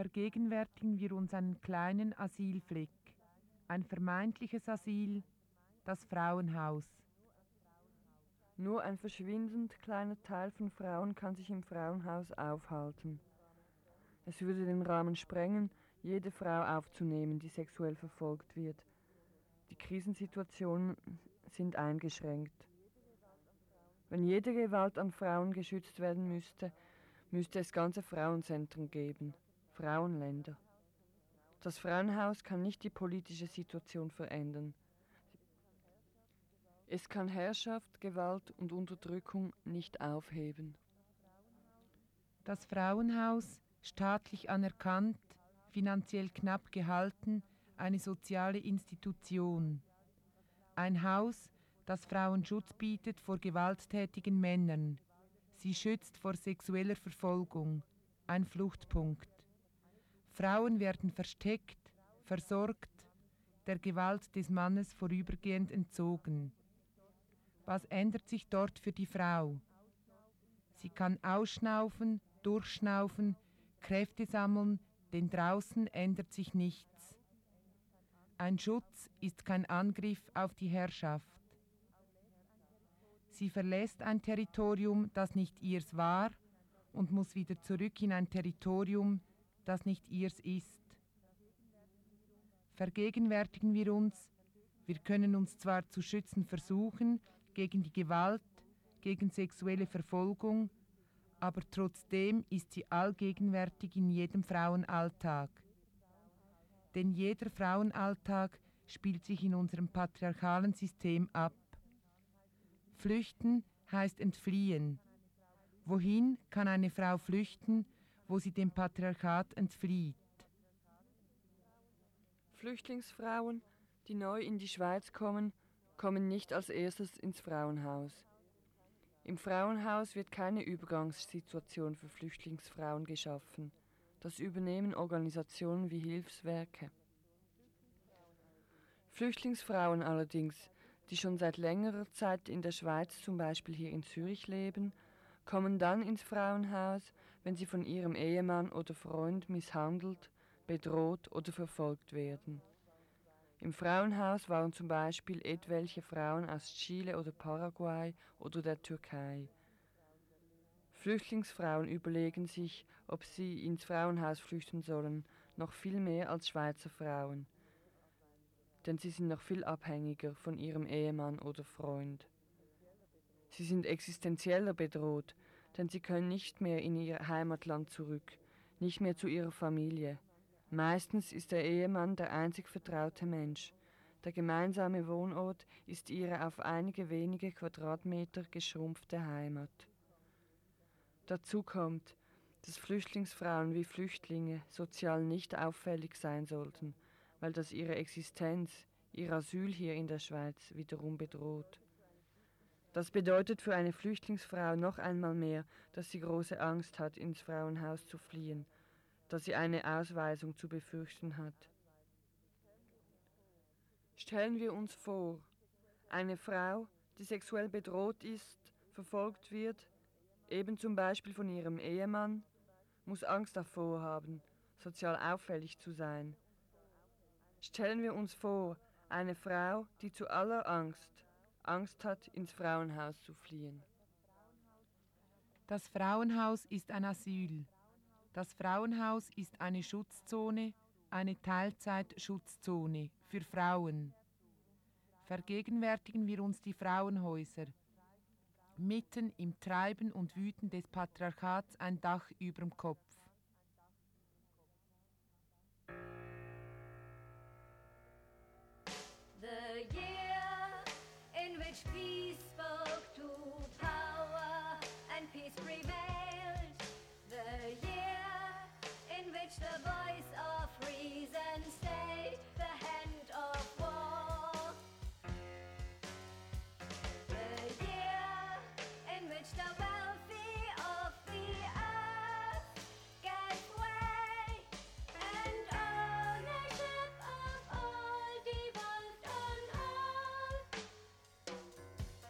Vergegenwärtigen wir uns einen kleinen Asylfleck, ein vermeintliches Asyl, das Frauenhaus. Nur ein verschwindend kleiner Teil von Frauen kann sich im Frauenhaus aufhalten. Es würde den Rahmen sprengen, jede Frau aufzunehmen, die sexuell verfolgt wird. Die Krisensituationen sind eingeschränkt. Wenn jede Gewalt an Frauen geschützt werden müsste, müsste es ganze Frauenzentren geben, Frauenländer. Das Frauenhaus kann nicht die politische Situation verändern. Es kann Herrschaft, Gewalt und Unterdrückung nicht aufheben. Das Frauenhaus, staatlich anerkannt, finanziell knapp gehalten, eine soziale Institution. Ein Haus, das Frauen Schutz bietet vor gewalttätigen Männern. Sie schützt vor sexueller Verfolgung. Ein Fluchtpunkt. Frauen werden versteckt, versorgt, der Gewalt des Mannes vorübergehend entzogen. Was ändert sich dort für die Frau? Sie kann ausschnaufen, durchschnaufen, Kräfte sammeln, denn draußen ändert sich nichts. Ein Schutz ist kein Angriff auf die Herrschaft. Sie verlässt ein Territorium, das nicht ihrs war, und muss wieder zurück in ein Territorium, das nicht ihrs ist. Vergegenwärtigen wir uns, wir können uns zwar zu schützen versuchen gegen die Gewalt, gegen sexuelle Verfolgung, aber trotzdem ist sie allgegenwärtig in jedem Frauenalltag. Denn jeder Frauenalltag spielt sich in unserem patriarchalen System ab. Flüchten heißt entfliehen. Wohin kann eine Frau flüchten, wo sie dem Patriarchat entflieht? Flüchtlingsfrauen, die neu in die Schweiz kommen, kommen nicht als erstes ins Frauenhaus. Im Frauenhaus wird keine Übergangssituation für Flüchtlingsfrauen geschaffen. Das übernehmen Organisationen wie Hilfswerke. Flüchtlingsfrauen allerdings, die schon seit längerer Zeit in der Schweiz, zum Beispiel hier in Zürich leben, kommen dann ins Frauenhaus, wenn sie von ihrem Ehemann oder Freund misshandelt, bedroht oder verfolgt werden. Im Frauenhaus waren zum Beispiel etwelche Frauen aus Chile oder Paraguay oder der Türkei. Flüchtlingsfrauen überlegen sich, ob sie ins Frauenhaus flüchten sollen, noch viel mehr als Schweizer Frauen. Denn sie sind noch viel abhängiger von ihrem Ehemann oder Freund. Sie sind existenzieller bedroht, denn sie können nicht mehr in ihr Heimatland zurück, nicht mehr zu ihrer Familie. Meistens ist der Ehemann der einzig vertraute Mensch. Der gemeinsame Wohnort ist ihre auf einige wenige Quadratmeter geschrumpfte Heimat. Dazu kommt, dass Flüchtlingsfrauen wie Flüchtlinge sozial nicht auffällig sein sollten, weil das ihre Existenz, ihr Asyl hier in der Schweiz wiederum bedroht. Das bedeutet für eine Flüchtlingsfrau noch einmal mehr, dass sie große Angst hat, ins Frauenhaus zu fliehen, dass sie eine Ausweisung zu befürchten hat. Stellen wir uns vor, eine Frau, die sexuell bedroht ist, verfolgt wird, eben zum Beispiel von ihrem Ehemann, muss Angst davor haben, sozial auffällig zu sein. Stellen wir uns vor, eine Frau, die zu aller Angst hat, ins Frauenhaus zu fliehen. Das Frauenhaus ist ein Asyl. Das Frauenhaus ist eine Schutzzone, eine Teilzeitschutzzone für Frauen. Vergegenwärtigen wir uns die Frauenhäuser. Mitten im Treiben und Wüten des Patriarchats ein Dach überm Kopf. The year in which peace spoke to power and peace prevailed. The year in which the voice of reason stayed the hand of war. The year in which the wealthy of the earth gave way and ownership of all devolved on all.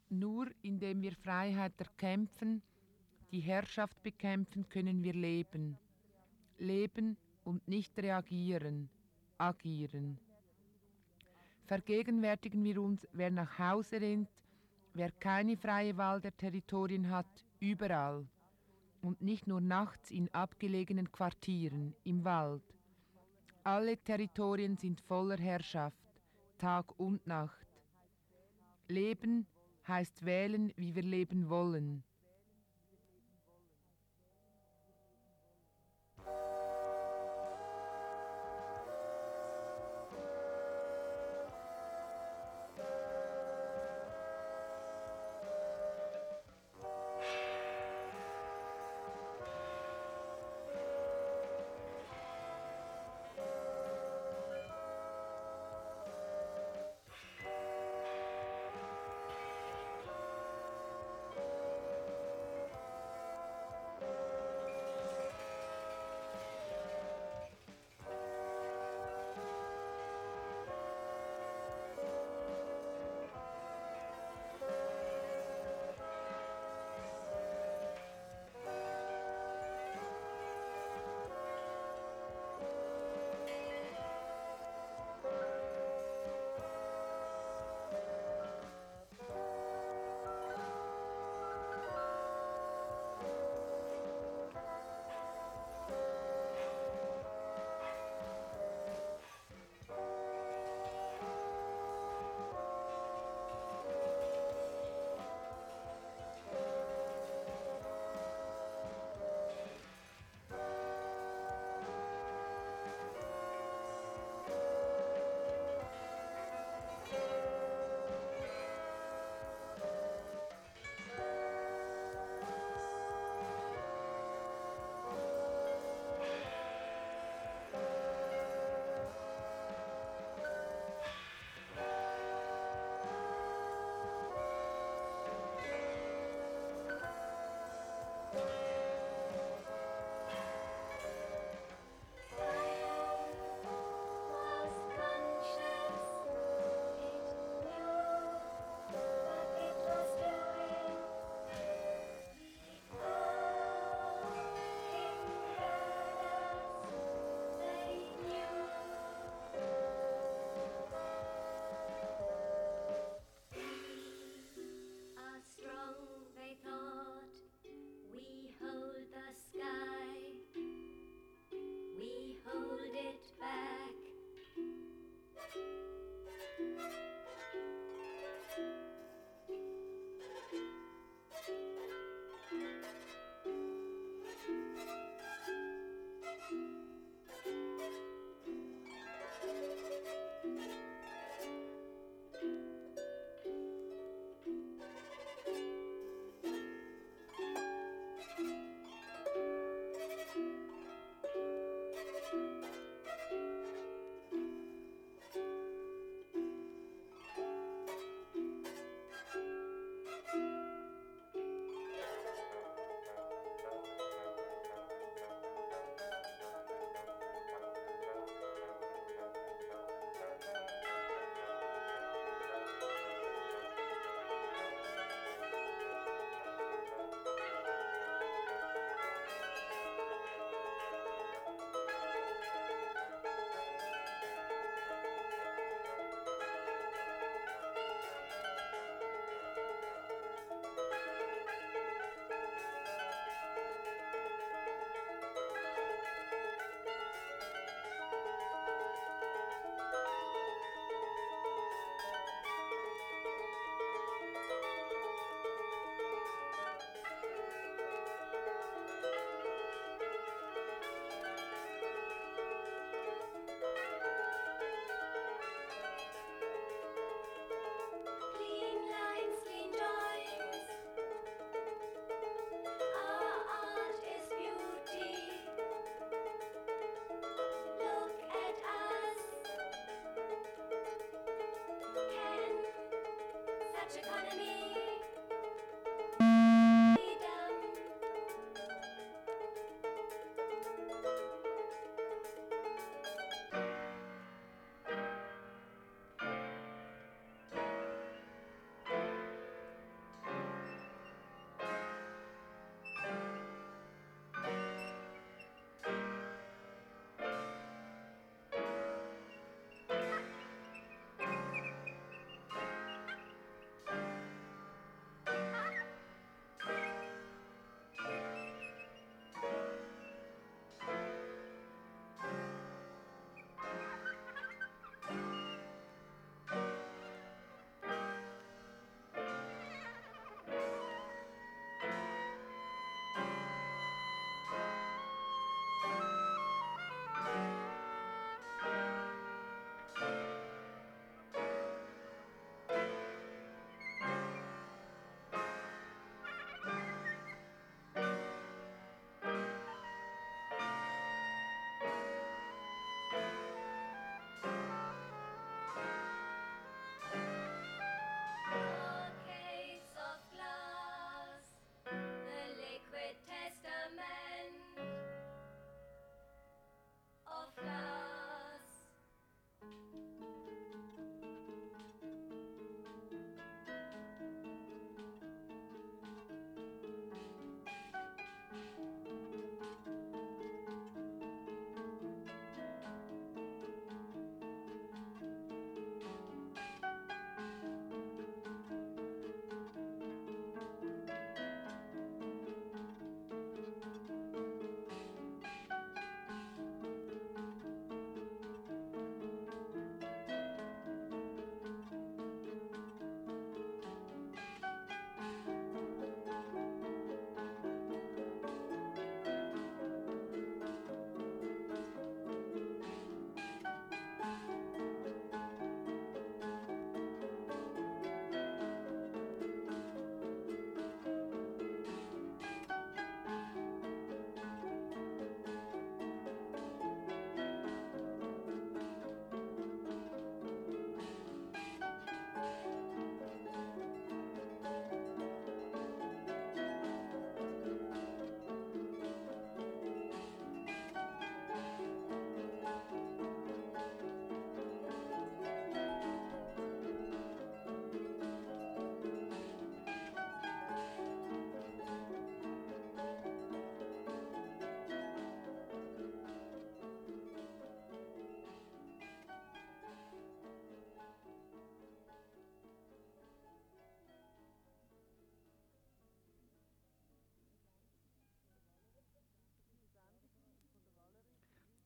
Nur indem wir Freiheit erkämpfen, die Herrschaft bekämpfen, können wir leben. Leben und nicht reagieren, agieren. Vergegenwärtigen wir uns, wer nach Hause rennt, wer keine freie Wahl der Territorien hat, überall. Und nicht nur nachts in abgelegenen Quartieren, im Wald. Alle Territorien sind voller Herrschaft, Tag und Nacht. Leben heißt wählen, wie wir leben wollen.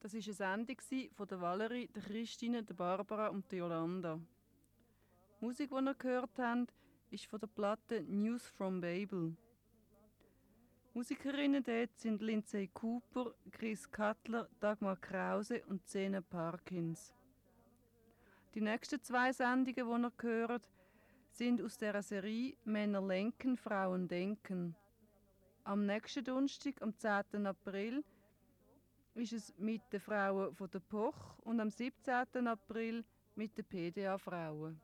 Das war eine Sendung von der Valerie, der Christine, der Barbara und der Jolanda. Die Musik, die ihr gehört habt, ist von der Platte News from Babel. Musikerinnen dort sind Lindsay Cooper, Chris Cutler, Dagmar Krause und Zena Parkins. Die nächsten 2 Sendungen, die ihr hört, sind aus dieser Serie Männer lenken, Frauen denken. Am nächsten Donnerstag, am 10. April, ist es mit den Frauen von der POCH und am 17. April mit den PDA-Frauen.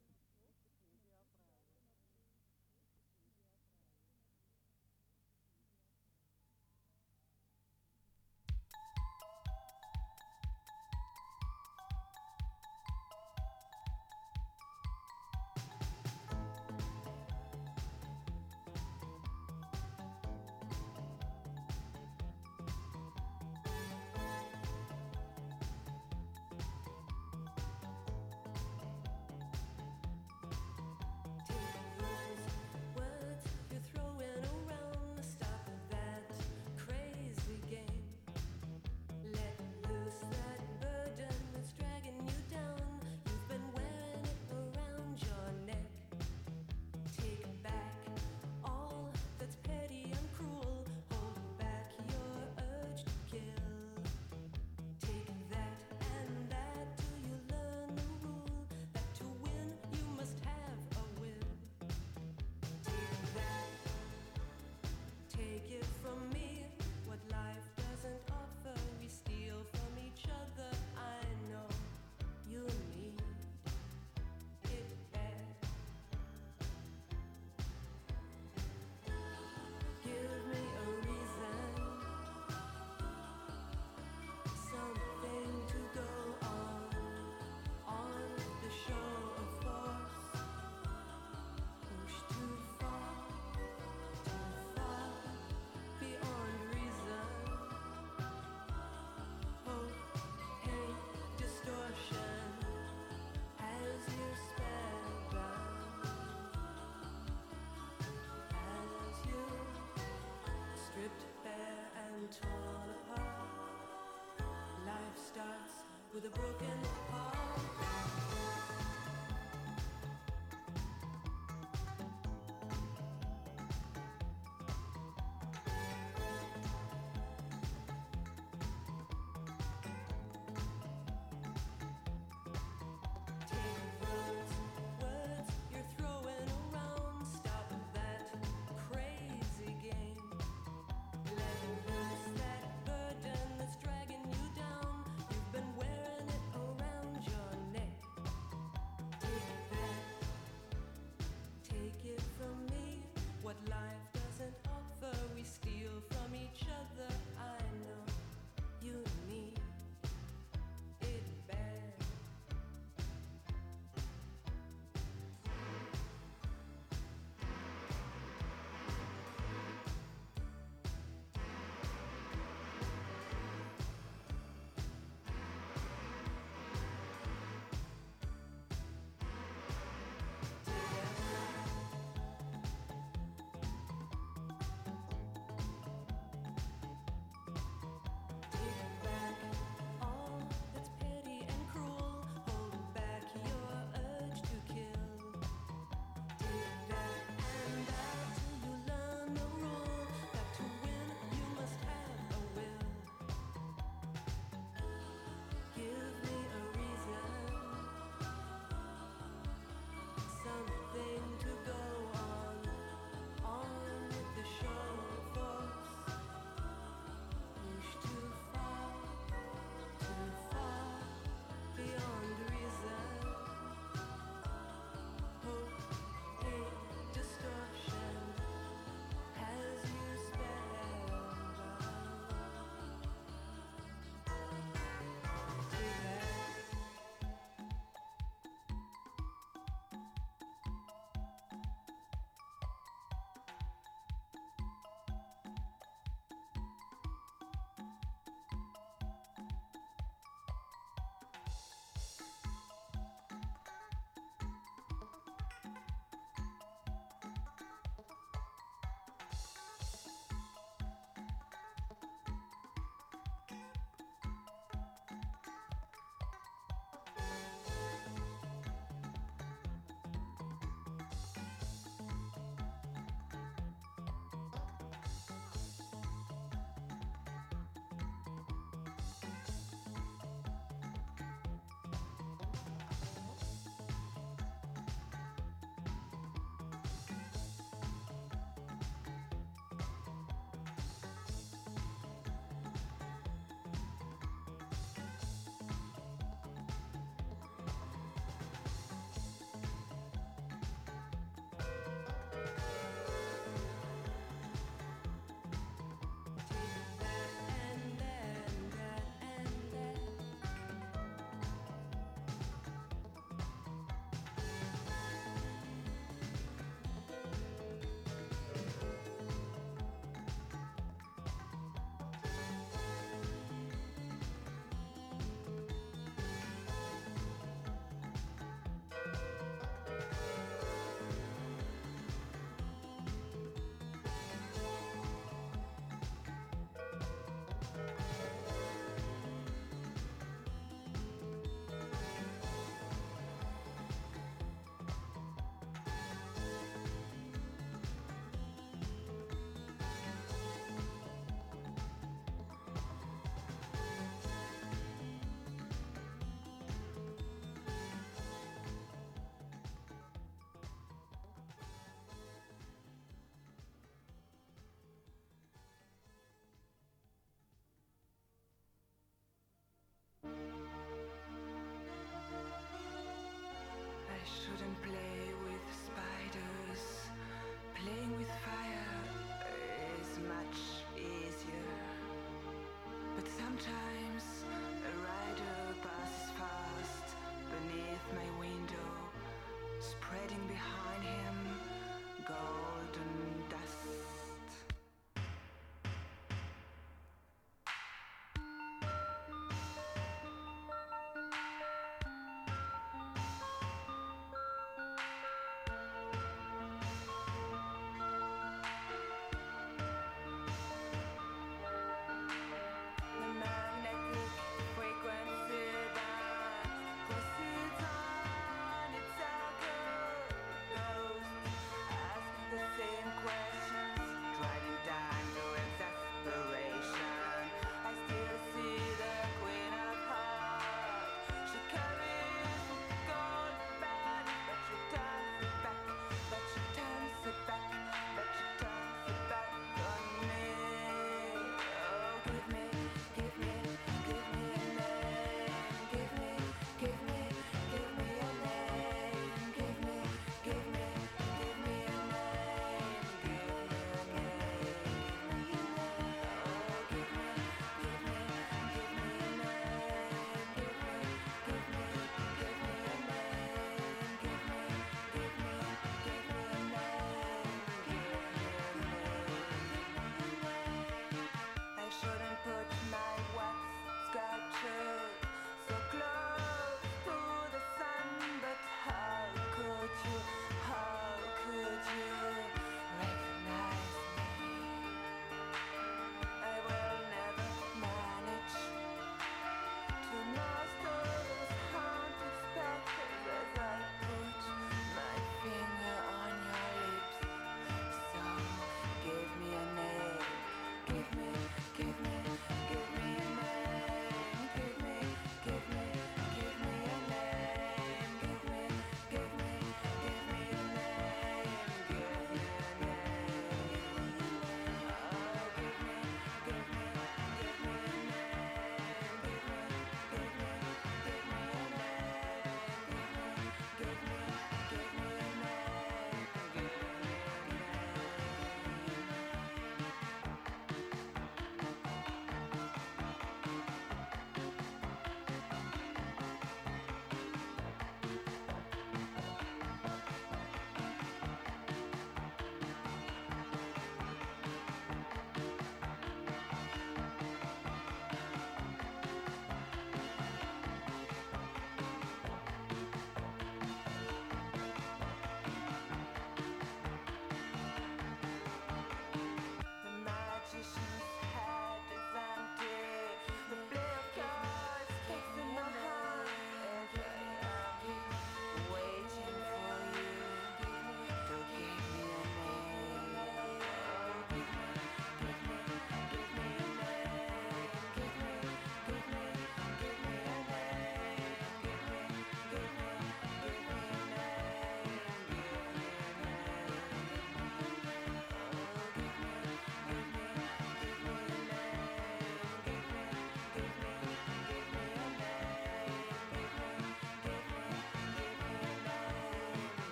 With a broken heart. Around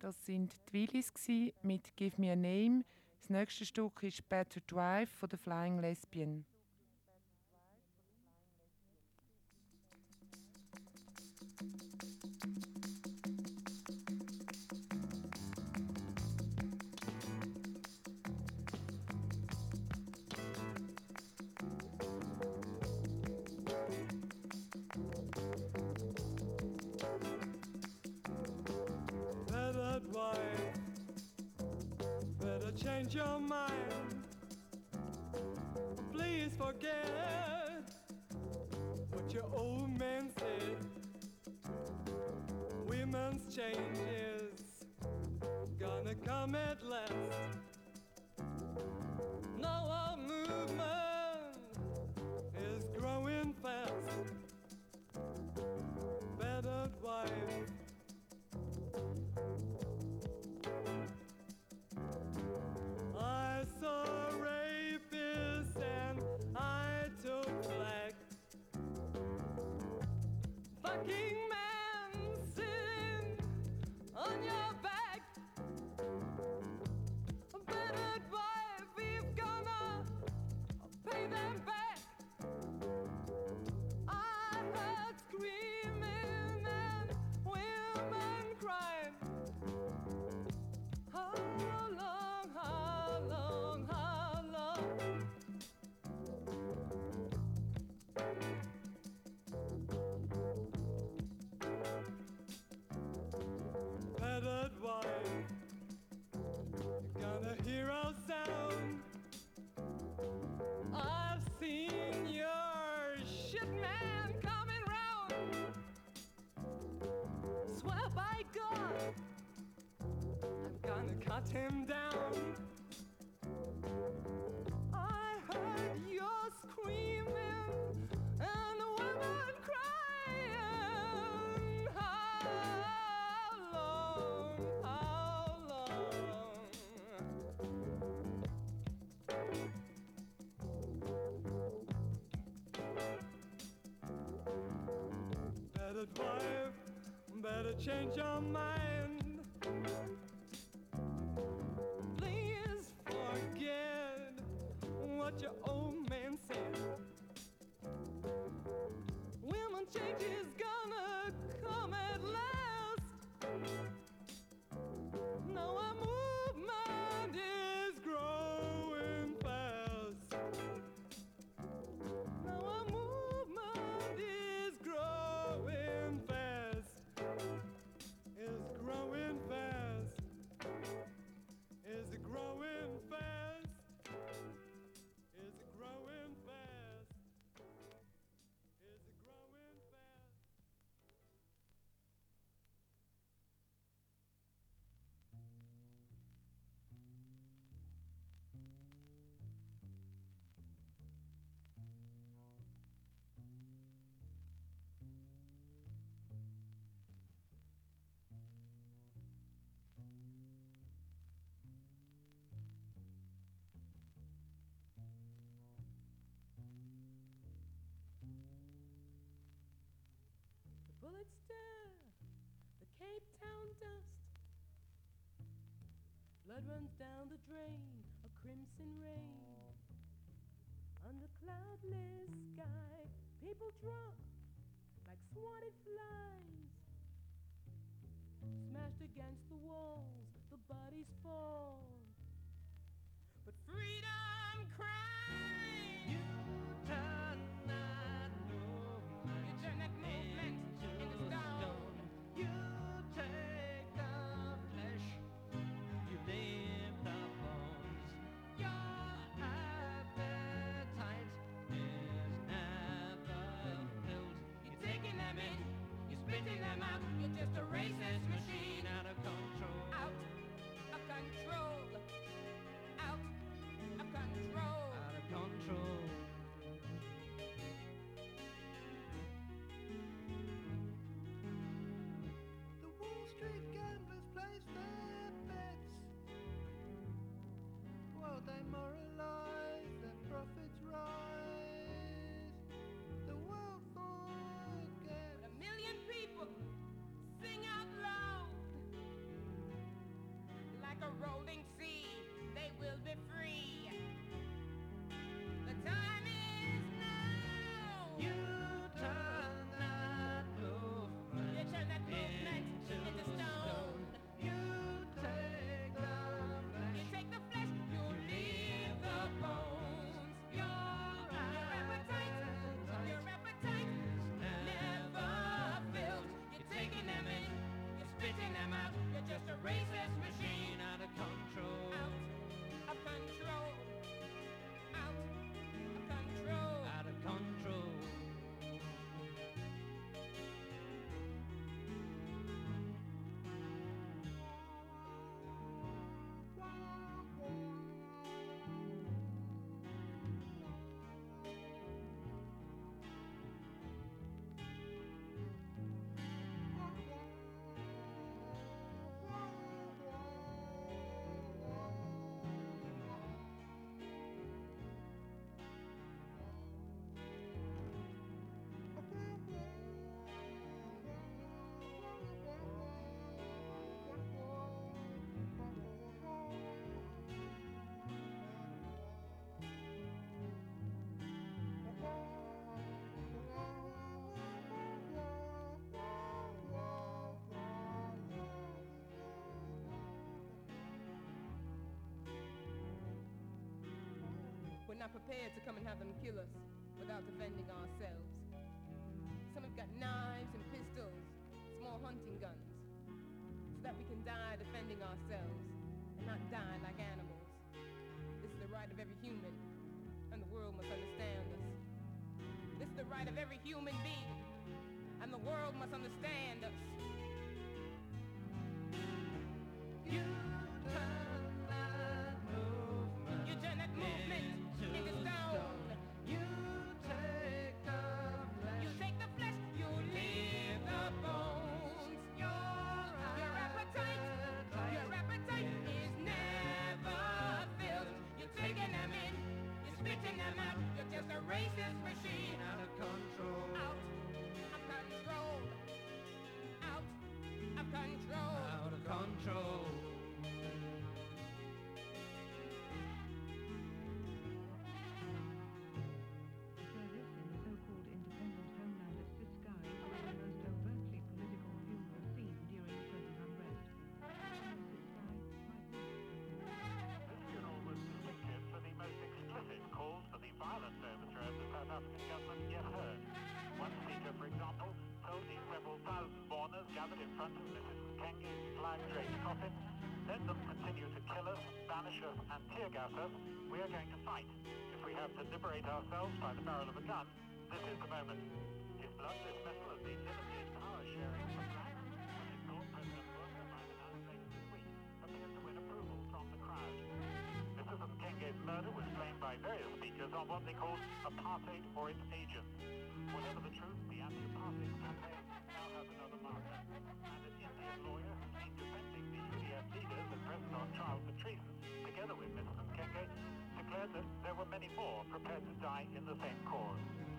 Das sind die Willis mit «Give Me a Name». Das nächste Stück ist «Battered Wife» von der Flying Lesbian. Battered wife, better change your mind. Please forget what your old man said. Women's change is gonna come at last. Now our movement is growing fast. Battered wife, I saw rapists and I took flag. Fucking man sitting on your back. Battered wife, we've gonna pay them back. I heard screaming and women crying. How long, how long, how long? Battered wife, you're gonna hear our sound. I've seen your shit man coming round. Swear by God, I'm gonna cut him down. I heard you screaming and the women crying. How long, how long? Battered wife, better change your mind. Please forget what your old man said. Women change is gonna come at last. Now our movement is growing fast. Now our movement is growing fast. Is growing fast. Is it growing fast? Is it growing fast? Is it growing fast? The bullets stir the Cape Town dust. Blood runs down the drain, a crimson rain. Under cloudless sky, people drop like swatted flies. Smashed against the walls, the bodies fall. But freedom cries. You turn that movement. You turn that movement into stone. You take the flesh. You leave the bones. Your appetite is never filled. You're taking them in. You're spitting them out. You're just a racist machine out of control. Out of control. Out of control. Out of control. The Wall Street gamblers place their bets. While they moralize, their profits rise. The world forget. A million people sing out loud. them out. You're just a racist machine out of control. Out of control. Out of control. Out of control. We're not prepared to come and have them kill us without defending ourselves. Some have got knives and pistols, small hunting guns, so that we can die defending ourselves and not die like animals. This is the right of every human, and the world must understand us. This is the right of every human being, and the world must understand us. You turn that movement. You turn that movement into stone. You take the flesh. You take the flesh. You leave the bones. Your appetite is never filled. You're taking them in. You're spitting them out. You're just a racist machine out of control. Out of control. Out of control. Out of control. Service in the so-called independent homeland of Siskai is the most overtly political view we've seen during present unrest. Siskai might be. This funeral was distinctive for the most explicit calls for the violent overthrow of the South African government yet heard. One speaker, for example, told the several thousand mourners gathered in front of Mrs. Mkenge's flag-draped coffin, let them continue to kill us, banish us, and tear gas us. We are going to fight. If we have to liberate ourselves by the barrel of a gun, this is the moment. His blunt dismissal of the limited power sharing for blacks, which is called President Walker by the United States this week, appeared to win approval from the crowd. Mrs. Mkenge's murder was blamed by various speakers on what they called apartheid or its agents. Whatever the truth, the anti-apartheid campaign now has another marker. And an Indian lawyer who's been defending the UDF leaders and present on trial for treason, together with Mrs. Mkenge, declared that there were many more prepared to die in the same cause.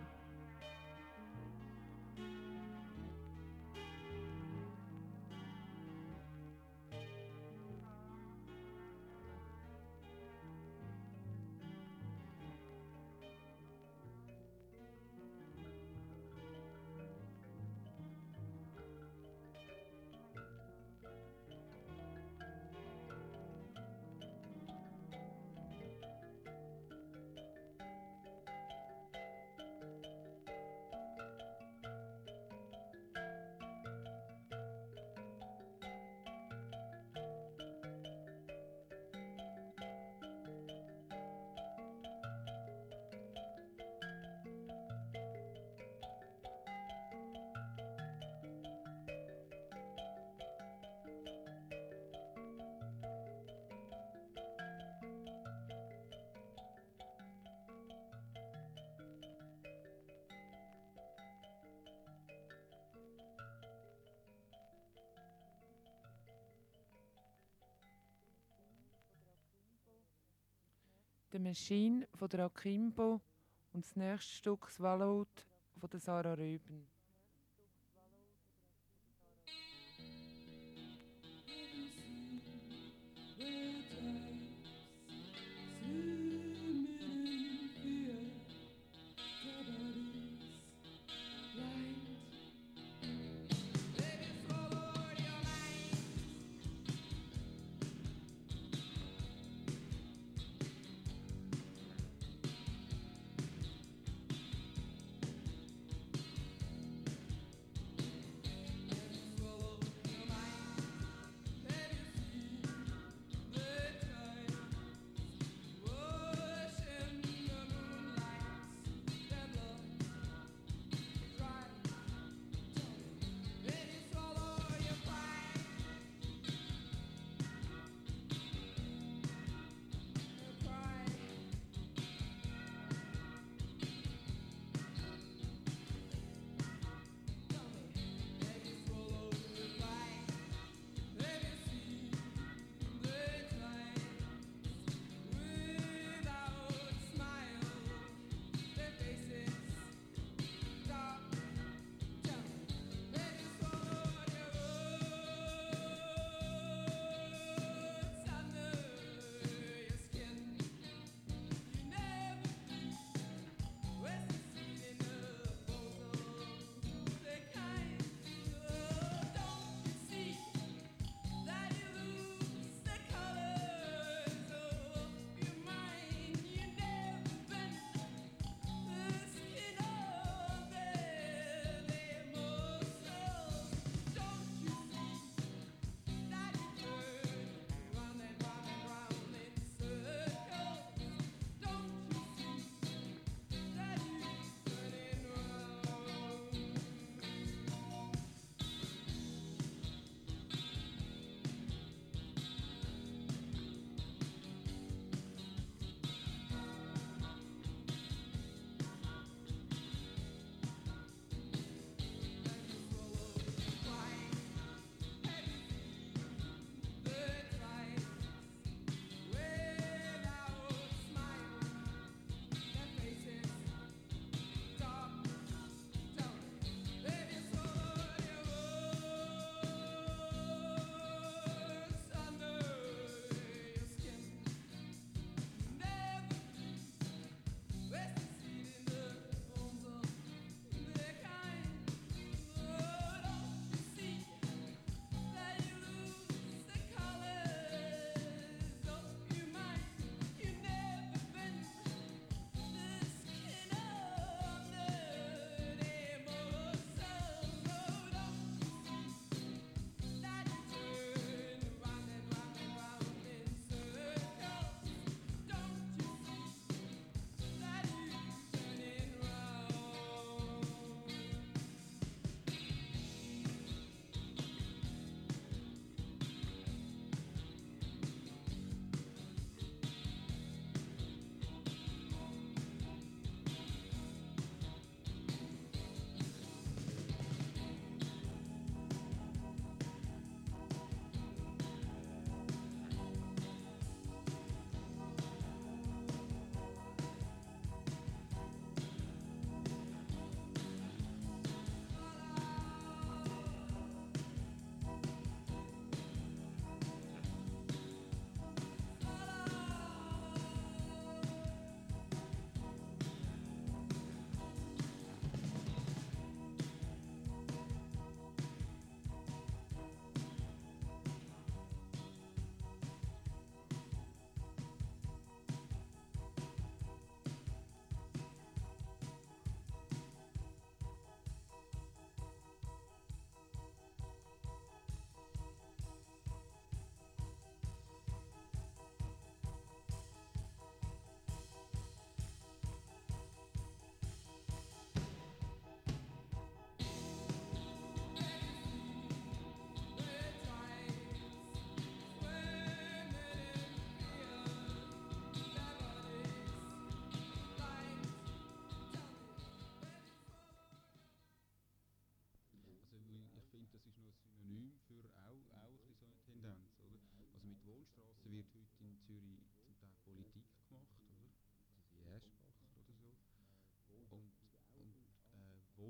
«The Machine» von der Akimbo und das nächste Stück «Swallowed» von der Sarah Röben.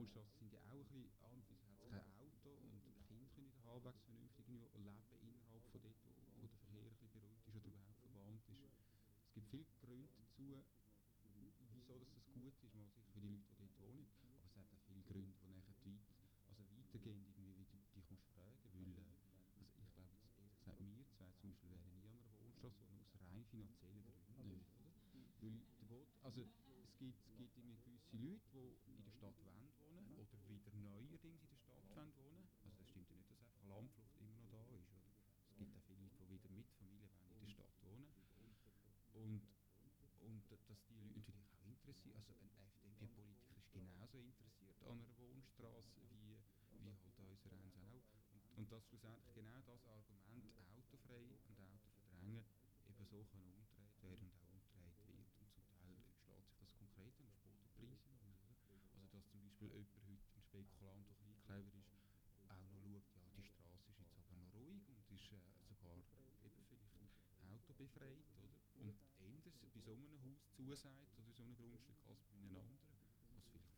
Wohnstraßen sind ja auch ein bisschen, an und für sich hat es kein Auto und Kinder können nicht halbwegs vernünftig leben innerhalb von dort, wo der Verkehr ein bisschen beruhigt ist oder überhaupt verbannt ist. Es gibt viele Gründe dazu, wieso das gut ist, mal sicher für die Leute, die dort wohnen, aber es hat auch viele Gründe, die nachher weitergehend irgendwie wieder dich musst fragen, weil also ich glaube jetzt ehrlich gesagt, wir zwei zum Beispiel wären nie an einer Wohnstraße wohnen, aus rein finanziellen Gründen nicht, oder? Weil also es gibt irgendwie gewisse Leute, die in der Stadt wollen wohnen oder wieder neuerdings in der Stadt wollen wohnen. Also das stimmt ja nicht, dass einfach Landflucht immer noch da ist, oder? Es gibt auch viele Leute, die wieder mit Familie wollen in der Stadt wohnen. Und dass die Leute natürlich auch interessiert, also ein FDP-Politiker ist genauso interessiert an einer Wohnstraße wie halt unser eins auch. Und dass schlussendlich genau das Argument autofrei und Autoverdrängen eben so kann umgedreht werden und auch umgedreht wird. Und zum Teil schlägt sich das konkret dann auf Bodenpreise aus. Oder? Also dass zum Beispiel jemand heute, ein Spekulant, der ein clever ist, auch noch schaut, ja die Straße ist jetzt aber noch ruhig und ist sogar eben vielleicht autobefreit, oder? Und anders bei so einem Haus zusagt oder so einem Grundstück als bei einem anderen, was vielleicht